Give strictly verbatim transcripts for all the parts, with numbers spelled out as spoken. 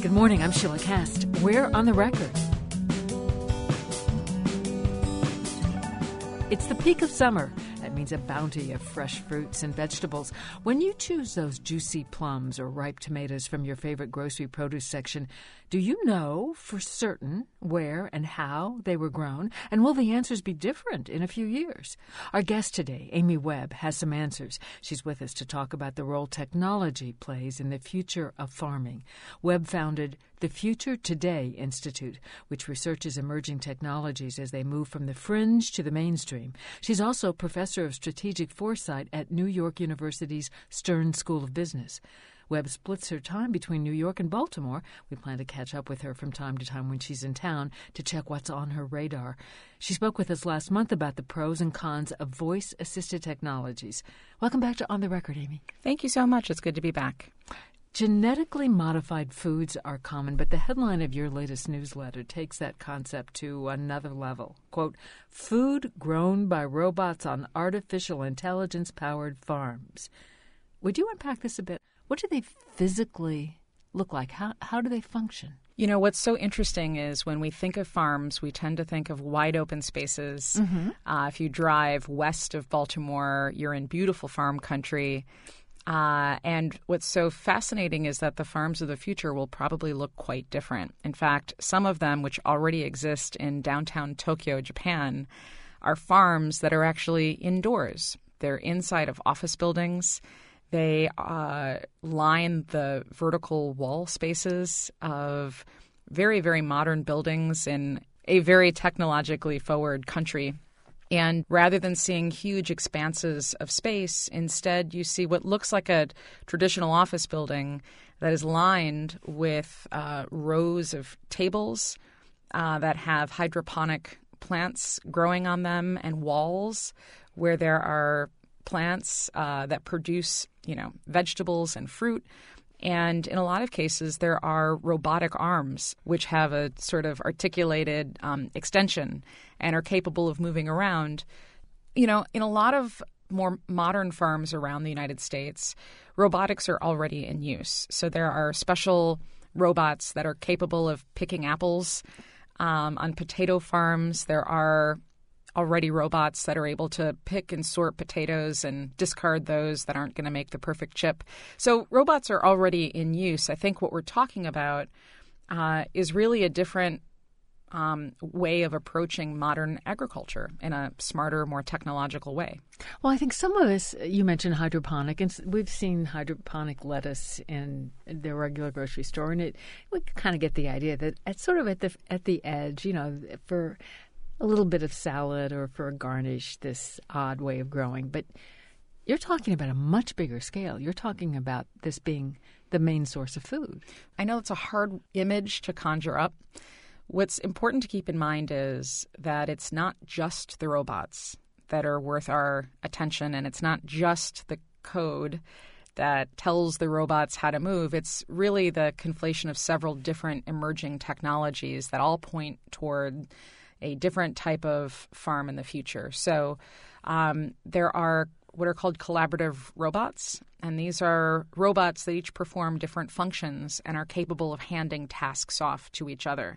Good morning, I'm Sheila Cast. We're on the record. It's the peak of summer. That means a bounty of fresh fruits and vegetables. When you choose those juicy plums or ripe tomatoes from your favorite grocery produce section, do you know for certain where and how they were grown? And will the answers be different in a few years? Our guest today, Amy Webb, has some answers. She's with us to talk about the role technology plays in the future of farming. Webb founded the Future Today Institute, which researches emerging technologies as they move from the fringe to the mainstream. She's also professor of strategic foresight at New York University's Stern School of Business. Webb splits her time between New York and Baltimore. We plan to catch up with her from time to time when she's in town to check what's on her radar. She spoke with us last month about the pros and cons of voice-assisted technologies. Welcome back to On the Record, Amy. Thank you so much. It's good to be back. Genetically modified foods are common, but the headline of your latest newsletter takes that concept to another level. Quote, food grown by robots on artificial intelligence-powered farms. Would you unpack this a bit? What do they physically look like? How how do they function? You know, what's so interesting is when we think of farms, we tend to think of wide open spaces. Mm-hmm. Uh, if you drive west of Baltimore, you're in beautiful farm country. Uh, and what's so fascinating is that the farms of the future will probably look quite different. In fact, some of them, which already exist in downtown Tokyo, Japan, are farms that are actually indoors. They're inside of office buildings. They uh, line the vertical wall spaces of very, very modern buildings in a very technologically forward country. And rather than seeing huge expanses of space, instead you see what looks like a traditional office building that is lined with uh, rows of tables uh, that have hydroponic plants growing on them and walls where there are plants uh, that produce, you know, vegetables and fruit. And in a lot of cases, there are robotic arms which have a sort of articulated um, extension and are capable of moving around. You know, in a lot of more modern farms around the United States, robotics are already in use. So there are special robots that are capable of picking apples. Um, on potato farms, there are already robots that are able to pick and sort potatoes and discard those that aren't going to make the perfect chip. So robots are already in use. I think what we're talking about uh, is really a different um, way of approaching modern agriculture in a smarter, more technological way. Well, I think some of us, you mentioned hydroponic, and we've seen hydroponic lettuce in the regular grocery store, and it we kind of get the idea that it's sort of at the at the edge, you know, for a little bit of salad or for a garnish, this odd way of growing. But you're talking about a much bigger scale. You're talking about this being the main source of food. I know it's a hard image to conjure up. What's important to keep in mind is that it's not just the robots that are worth our attention, and it's not just the code that tells the robots how to move. It's really the conflation of several different emerging technologies that all point toward a different type of farm in the future. So um, there are what are called collaborative robots, and these are robots that each perform different functions and are capable of handing tasks off to each other.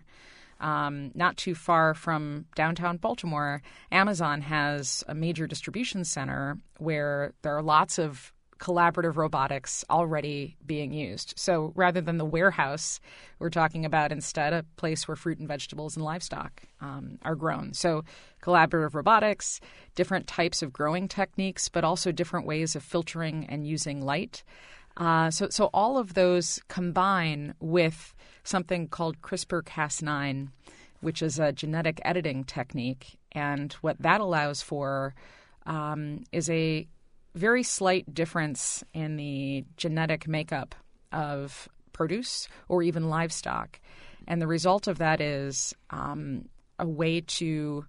Um, not too far from downtown Baltimore, Amazon has a major distribution center where there are lots of collaborative robotics already being used. So rather than the warehouse, we're talking about instead a place where fruit and vegetables and livestock um, are grown. So collaborative robotics, different types of growing techniques, but also different ways of filtering and using light. Uh, so, so all of those combine with something called CRISPR Cas nine, which is a genetic editing technique. And what that allows for um, is a very slight difference in the genetic makeup of produce or even livestock. And the result of that is um, a way to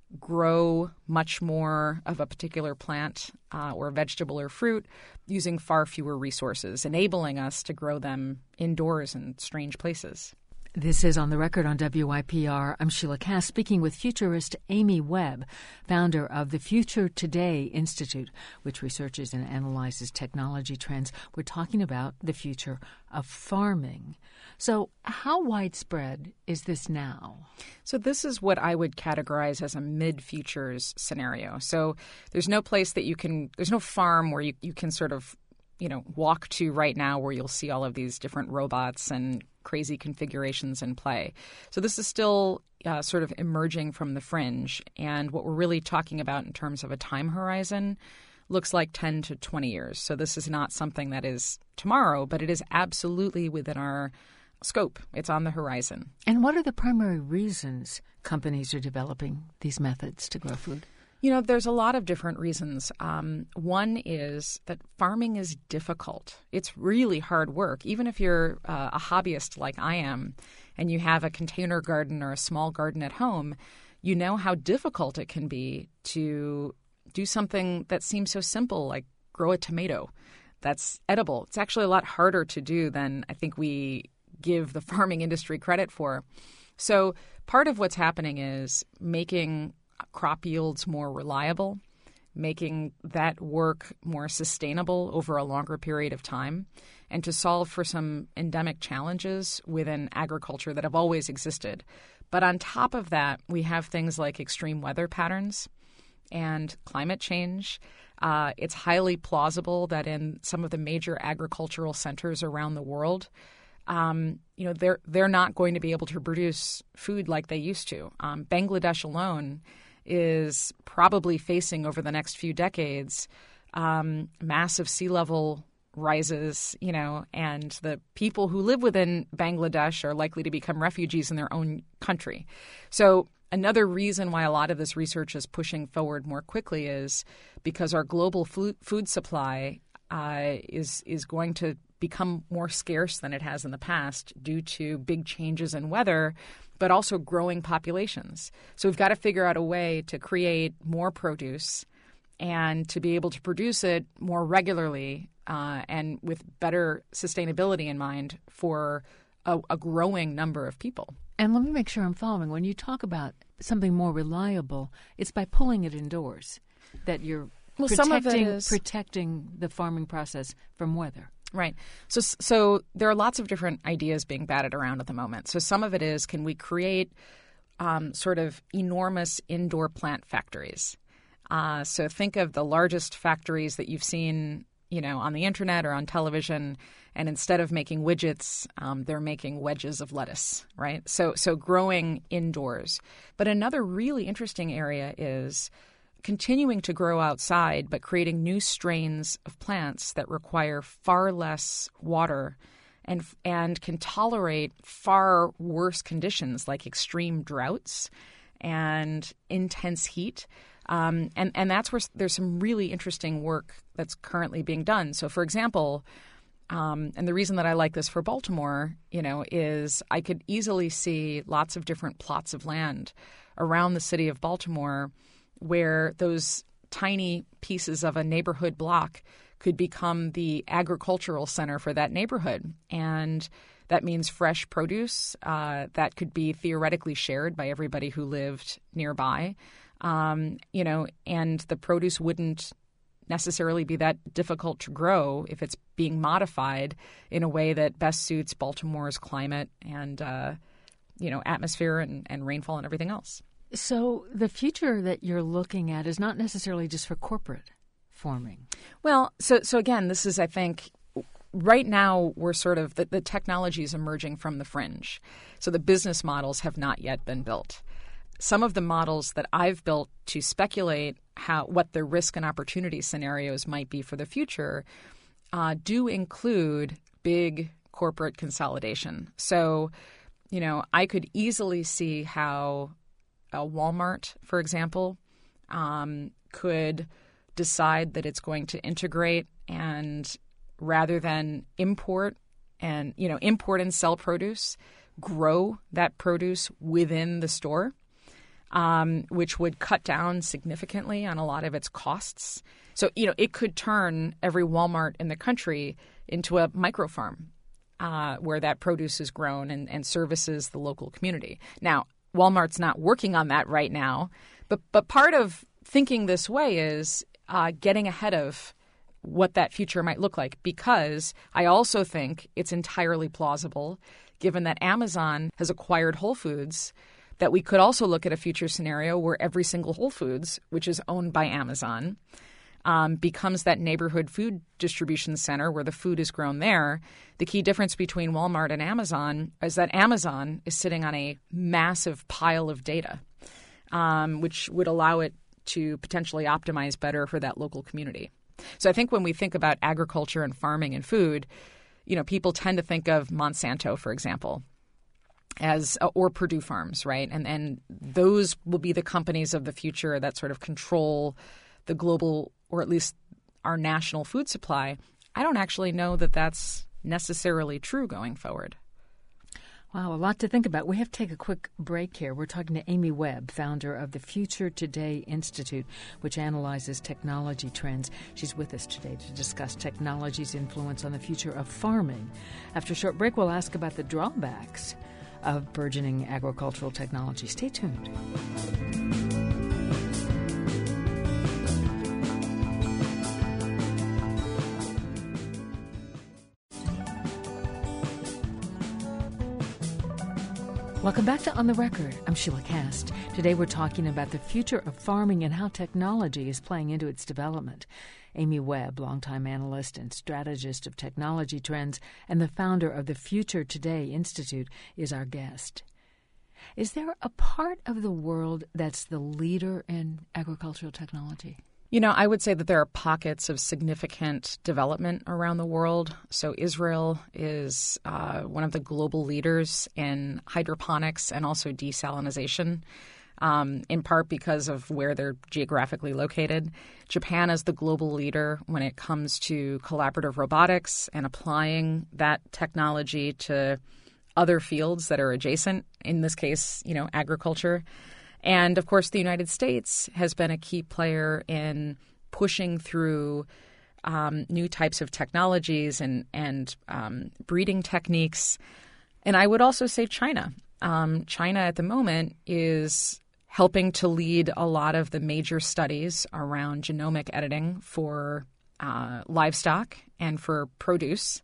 grow much more of a particular plant uh, or vegetable or fruit using far fewer resources, enabling us to grow them indoors in strange places. This is On the Record on W I P R. I'm Sheila Cass, speaking with futurist Amy Webb, founder of the Future Today Institute, which researches and analyzes technology trends. We're talking about the future of farming. So how widespread is this now? So this is what I would categorize as a mid-futures scenario. So there's no place that you can – there's no farm where you, you can sort of – you know, walk to right now where you'll see all of these different robots and crazy configurations in play. So this is still uh, sort of emerging from the fringe. And what we're really talking about in terms of a time horizon looks like ten to twenty years. So this is not something that is tomorrow, but it is absolutely within our scope. It's on the horizon. And what are the primary reasons companies are developing these methods to grow food? You know, there's a lot of different reasons. Um, one is that farming is difficult. It's really hard work. Even if you're uh, a hobbyist like I am and you have a container garden or a small garden at home, you know how difficult it can be to do something that seems so simple like grow a tomato that's edible. It's actually a lot harder to do than I think we give the farming industry credit for. So part of what's happening is making crop yields more reliable, making that work more sustainable over a longer period of time, and to solve for some endemic challenges within agriculture that have always existed. But on top of that, we have things like extreme weather patterns and climate change. Uh, it's highly plausible that in some of the major agricultural centers around the world, Um, you know, they're they're not going to be able to produce food like they used to. Um, Bangladesh alone is probably facing over the next few decades um, massive sea level rises, you know, and the people who live within Bangladesh are likely to become refugees in their own country. So another reason why a lot of this research is pushing forward more quickly is because our global food supply uh, is is going to become more scarce than it has in the past due to big changes in weather, but also growing populations. So we've got to figure out a way to create more produce and to be able to produce it more regularly uh, and with better sustainability in mind for a, a growing number of people. And let me make sure I'm following. When you talk about something more reliable, it's by pulling it indoors that you're well, protecting, some of it is... protecting the farming process from weather. Right. So so there are lots of different ideas being batted around at the moment. So some of it is, can we create um, sort of enormous indoor plant factories? Uh, so think of the largest factories that you've seen, you know, on the internet or on television, and instead of making widgets, um, they're making wedges of lettuce, right? So so growing indoors. But another really interesting area is continuing to grow outside, but creating new strains of plants that require far less water and and can tolerate far worse conditions like extreme droughts and intense heat. Um, and, and that's where there's some really interesting work that's currently being done. So, for example, um, and the reason that I like this for Baltimore, you know, is I could easily see lots of different plots of land around the city of Baltimore where those tiny pieces of a neighborhood block could become the agricultural center for that neighborhood. And that means fresh produce uh, that could be theoretically shared by everybody who lived nearby. Um, you know, and the produce wouldn't necessarily be that difficult to grow if it's being modified in a way that best suits Baltimore's climate and, uh, you know, atmosphere and, and rainfall and everything else. So the future that you're looking at is not necessarily just for corporate farming. Well, so so again, this is, I think, right now we're sort of the, the technology is emerging from the fringe. So the business models have not yet been built. Some of the models that I've built to speculate how what the risk and opportunity scenarios might be for the future uh, do include big corporate consolidation. So, you know, I could easily see how a Walmart, for example, um, could decide that it's going to integrate and rather than import and, you know, import and sell produce, grow that produce within the store, um, which would cut down significantly on a lot of its costs. So, you know, it could turn every Walmart in the country into a micro farm. uh, where that produce is grown and, and services the local community. Now, Walmart's not working on that right now, but but part of thinking this way is uh, getting ahead of what that future might look like, because I also think it's entirely plausible, given that Amazon has acquired Whole Foods, that we could also look at a future scenario where every single Whole Foods, which is owned by Amazon, um, becomes that neighborhood food distribution center where the food is grown there. The key difference between Walmart and Amazon is that Amazon is sitting on a massive pile of data, um, which would allow it to potentially optimize better for that local community. So I think when we think about agriculture and farming and food, you know, people tend to think of Monsanto, for example, as or Purdue Farms, right? And and those will be the companies of the future that sort of control the global, or at least our national food supply. I don't actually know that that's necessarily true going forward. Wow, a lot to think about. We have to take a quick break here. We're talking to Amy Webb, founder of the Future Today Institute, which analyzes technology trends. She's with us today to discuss technology's influence on the future of farming. After a short break, we'll ask about the drawbacks of burgeoning agricultural technology. Stay tuned. Welcome back to On the Record. I'm Sheila Cast. Today we're talking about the future of farming and how technology is playing into its development. Amy Webb, longtime analyst and strategist of technology trends and the founder of the Future Today Institute, is our guest. Is there a part of the world that's the leader in agricultural technology? You know, I would say that there are pockets of significant development around the world. So Israel is uh, one of the global leaders in hydroponics and also desalinization, um, in part because of where they're geographically located. Japan is the global leader when it comes to collaborative robotics and applying that technology to other fields that are adjacent, in this case, you know, agriculture. And, of course, the United States has been a key player in pushing through um, new types of technologies and, and um, breeding techniques. And I would also say China. Um, China at the moment is helping to lead a lot of the major studies around genomic editing for uh, livestock and for produce.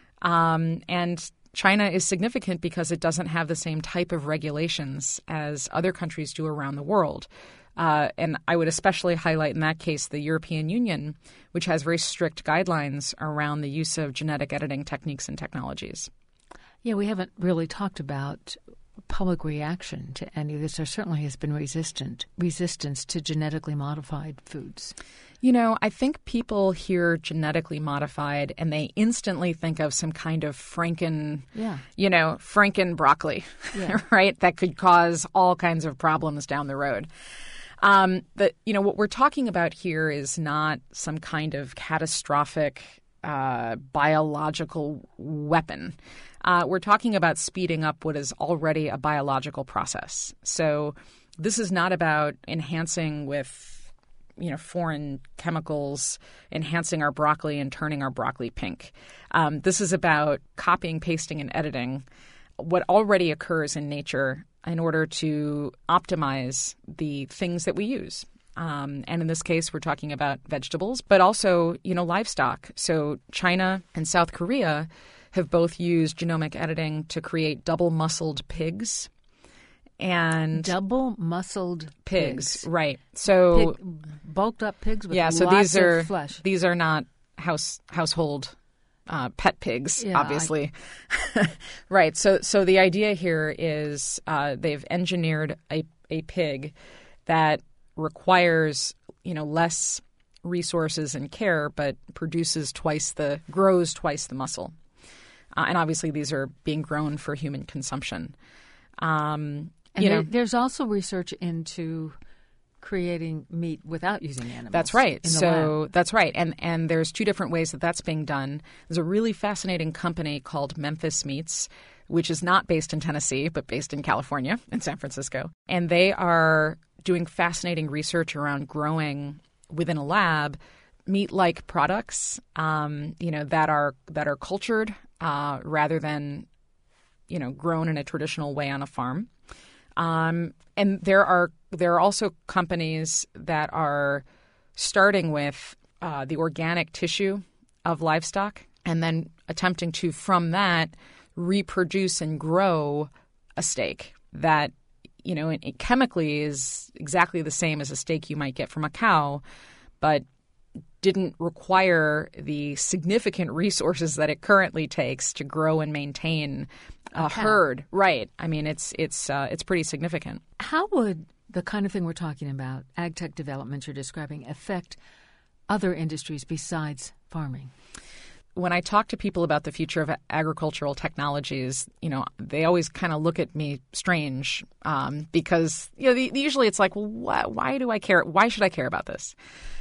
Um, and China is significant because it doesn't have the same type of regulations as other countries do around the world. Uh, and I would especially highlight in that case the European Union, which has very strict guidelines around the use of genetic editing techniques and technologies. Yeah, we haven't really talked about public reaction to any of this. There certainly has been resistant resistance to genetically modified foods. You know, I think people hear genetically modified and they instantly think of some kind of Franken, yeah. you know, Franken broccoli, yeah. right? That could cause all kinds of problems down the road. Um, but, you know, what we're talking about here is not some kind of catastrophic uh, biological weapon. Uh, we're talking about speeding up what is already a biological process. So this is not about enhancing with you know, foreign chemicals, enhancing our broccoli and turning our broccoli pink. Um, this is about copying, pasting, and editing what already occurs in nature in order to optimize the things that we use. Um, and in this case, we're talking about vegetables, but also, you know, livestock. So China and South Korea have both used genomic editing to create double-muscled pigs. And double-muscled pigs, pigs. Right? So Pig, bulked up pigs with yeah. So lots these are of flesh. These are not house household uh, pet pigs, yeah, obviously. I... right. So so the idea here is uh, they've engineered a a pig that requires you know less resources and care, but produces twice the grows twice the muscle. Uh, and obviously, these are being grown for human consumption. Um, And you there, know, there's also research into creating meat without using animals. That's right. In the so lab. that's right. And and there's two different ways that that's being done. There's a really fascinating company called Memphis Meats, which is not based in Tennessee, but based in California, in San Francisco. And they are doing fascinating research around growing within a lab meat-like products, um, you know, that are that are cultured uh, rather than, you know, grown in a traditional way on a farm. Um, and there are there are also companies that are starting with uh, the organic tissue of livestock and then attempting to, from that, reproduce and grow a steak that, you know, it, it chemically is exactly the same as a steak you might get from a cow, but didn't require the significant resources that it currently takes to grow and maintain a, a herd. Right. I mean, it's it's uh, it's pretty significant. How would the kind of thing we're talking about, ag tech developments you're describing, affect other industries besides farming? When I talk to people about the future of agricultural technologies, you know, they always kind of look at me strange um, because, you know, the, usually it's like, well, why, why do I care? Why should I care about this?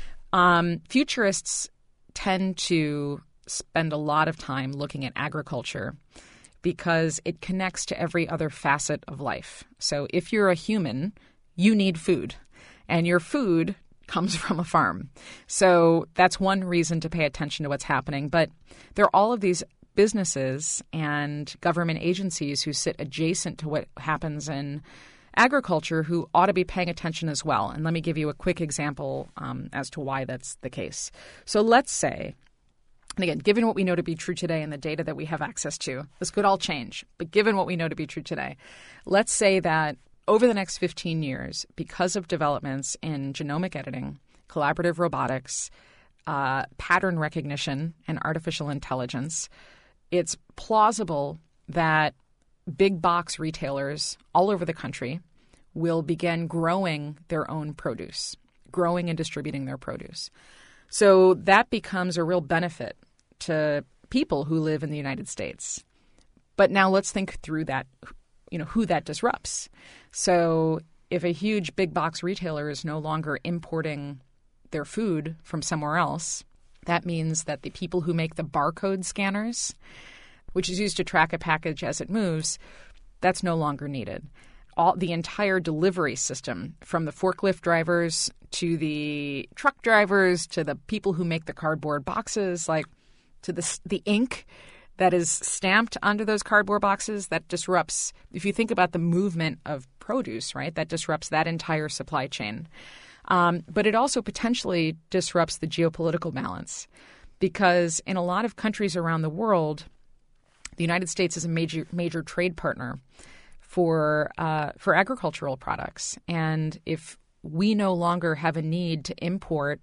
Um, futurists tend to spend a lot of time looking at agriculture because it connects to every other facet of life. So if you're a human, you need food, and your food comes from a farm. So that's one reason to pay attention to what's happening. But there are all of these businesses and government agencies who sit adjacent to what happens in agriculture who ought to be paying attention as well. And let me give you a quick example um, as to why that's the case. So let's say, and again, given what we know to be true today and the data that we have access to, this could all change. But given what we know to be true today, let's say that over the next fifteen years, because of developments in genomic editing, collaborative robotics, uh, pattern recognition, and artificial intelligence, it's plausible that big box retailers all over the country will begin growing their own produce, growing and distributing their produce. So that becomes a real benefit to people who live in the United States. But now let's think through that, you know, who that disrupts. So if a huge big box retailer is no longer importing their food from somewhere else, that means that the people who make the barcode scanners, which is used to track a package as it moves, that's no longer needed. All the entire delivery system, from the forklift drivers to the truck drivers to the people who make the cardboard boxes, like to the the ink that is stamped onto those cardboard boxes, that disrupts, if you think about the movement of produce, right, that disrupts that entire supply chain. Um, but it also potentially disrupts the geopolitical balance because in a lot of countries around the world, the United States is a major major trade partner for uh, for agricultural products. And if we no longer have a need to import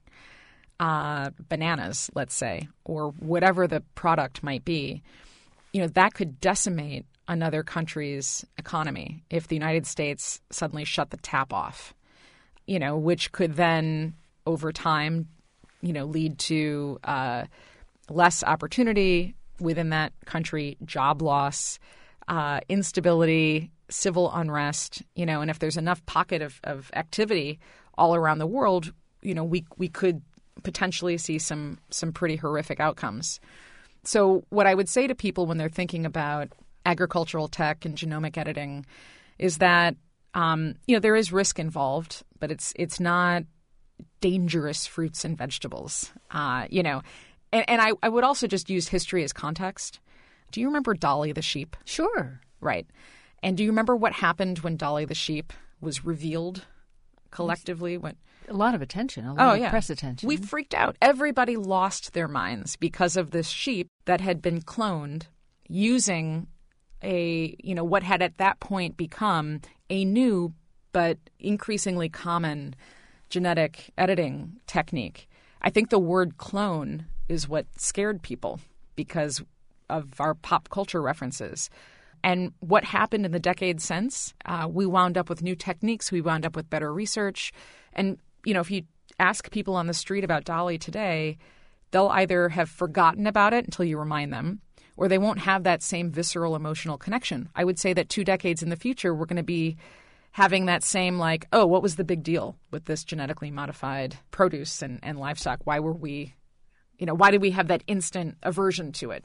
uh, bananas, let's say, or whatever the product might be, you know, that could decimate another country's economy if the United States suddenly shut the tap off, you know, which could then over time, you know, lead to uh, less opportunity within that country, job loss, uh, instability, civil unrest, you know, and if there's enough pocket of, of activity all around the world, you know, we we could potentially see some some pretty horrific outcomes. So what I would say to people when they're thinking about agricultural tech and genomic editing is that, um, you know, there is risk involved, but it's it's not dangerous fruits and vegetables, uh, you know. And, and I, I would also just use history as context. Do you remember Dolly the sheep? Sure. Right. And do you remember what happened when Dolly the sheep was revealed collectively? When a lot of attention, a lot oh, of yeah. press attention. We freaked out. Everybody lost their minds because of this sheep that had been cloned using a, you know, what had at that point become a new but increasingly common genetic editing technique. I think the word clone is what scared people because of our pop culture references. And what happened in the decades since, uh, we wound up with new techniques. We wound up with better research. And, you know, if you ask people on the street about Dolly today, they'll either have forgotten about it until you remind them, or they won't have that same visceral emotional connection. I would say that two decades in the future, we're going to be having that same like, oh, what was the big deal with this genetically modified produce and, and livestock? Why were we, you know, why did we have that instant aversion to it?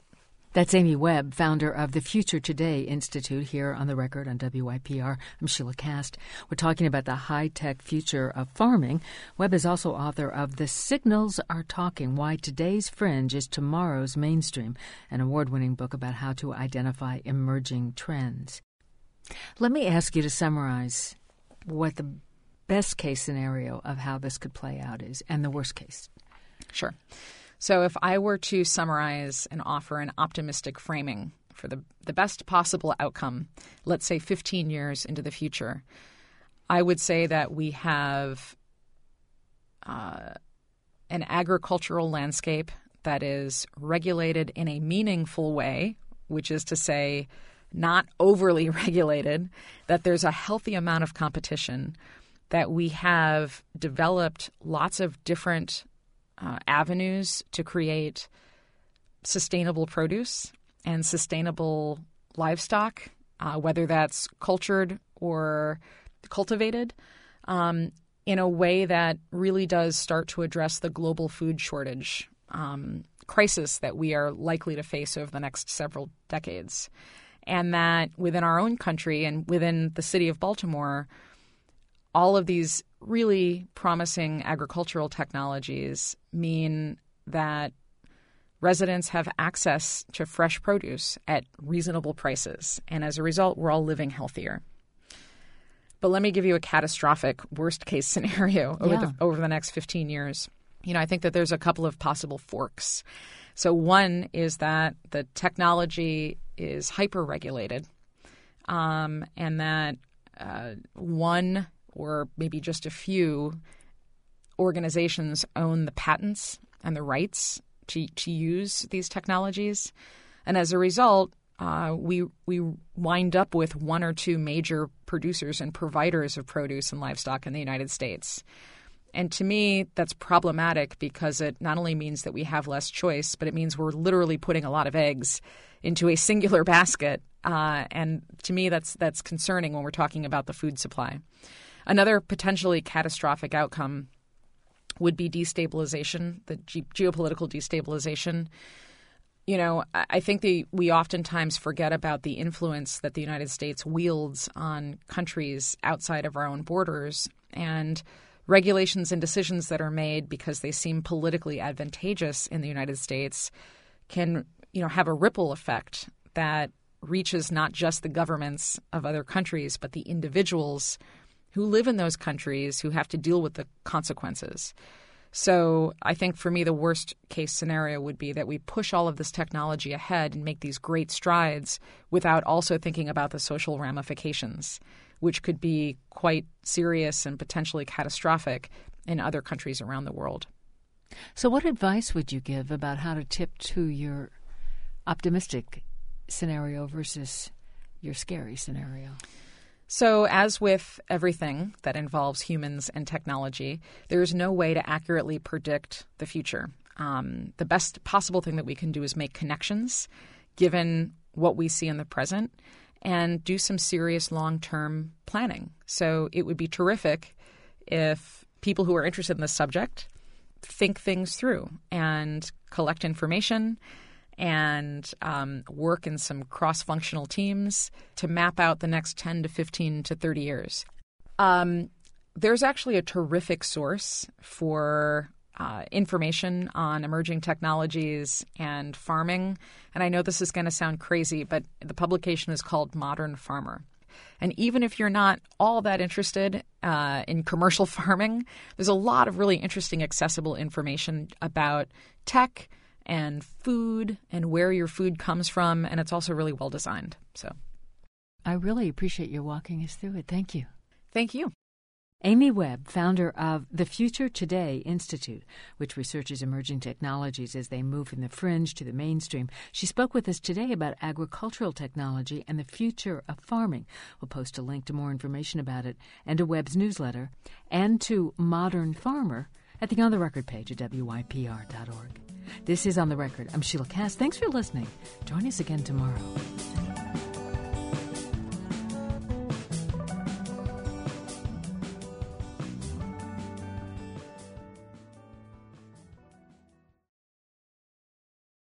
That's Amy Webb, founder of the Future Today Institute, here on The Record on W I P R. I'm Sheila Cast. We're talking about the high-tech future of farming. Webb is also author of The Signals Are Talking, Why Today's Fringe is Tomorrow's Mainstream, an award-winning book about how to identify emerging trends. Let me ask you to summarize what the best-case scenario of how this could play out is and the worst case. Sure. So if I were to summarize and offer an optimistic framing for the, the best possible outcome, let's say fifteen years into the future, I would say that we have uh, an agricultural landscape that is regulated in a meaningful way, which is to say not overly regulated, that there's a healthy amount of competition, that we have developed lots of different Uh, avenues to create sustainable produce and sustainable livestock, uh, whether that's cultured or cultivated, um, in a way that really does start to address the global food shortage um, crisis that we are likely to face over the next several decades. And that within our own country and within the city of Baltimore, all of these really promising agricultural technologies mean that residents have access to fresh produce at reasonable prices. And as a result, we're all living healthier. But let me give you a catastrophic worst-case scenario over, yeah. the, over the next fifteen years. You know, I think that there's a couple of possible forks. So one is that the technology is hyper-regulated um, and that uh, one or maybe just a few organizations own the patents and the rights to, to use these technologies. And as a result, uh, we we wind up with one or two major producers and providers of produce and livestock in the United States. And to me, that's problematic because it not only means that we have less choice, but it means we're literally putting a lot of eggs into a singular basket. Uh, and to me, that's that's concerning when we're talking about the food supply. Another potentially catastrophic outcome would be destabilization, the ge- geopolitical destabilization. You know, I think the, we oftentimes forget about the influence that the United States wields on countries outside of our own borders, and regulations and decisions that are made because they seem politically advantageous in the United States can, you know, have a ripple effect that reaches not just the governments of other countries, but the individuals who live in those countries who have to deal with the consequences. So I think for me, the worst case scenario would be that we push all of this technology ahead and make these great strides without also thinking about the social ramifications, which could be quite serious and potentially catastrophic in other countries around the world. So what advice would you give about how to tip to your optimistic scenario versus your scary scenario? So as with everything that involves humans and technology, there is no way to accurately predict the future. Um, the best possible thing that we can do is make connections, given what we see in the present, and do some serious long-term planning. So it would be terrific if people who are interested in this subject think things through and collect information and um, work in some cross-functional teams to map out the next ten to fifteen to thirty years. Um, there's actually a terrific source for uh, information on emerging technologies and farming. And I know this is going to sound crazy, but the publication is called Modern Farmer. And even if you're not all that interested uh, in commercial farming, there's a lot of really interesting, accessible information about tech and food and where your food comes from, and it's also really well designed. So, I really appreciate your walking us through it. Thank you. Thank you. Amy Webb, founder of the Future Today Institute, which researches emerging technologies as they move from the fringe to the mainstream. She spoke with us today about agricultural technology and the future of farming. We'll post a link to more information about it and to Webb's newsletter and to Modern Farmer at the On the Record page at W I P R dot org. This is On the Record. I'm Sheila Cast. Thanks for listening. Join us again tomorrow.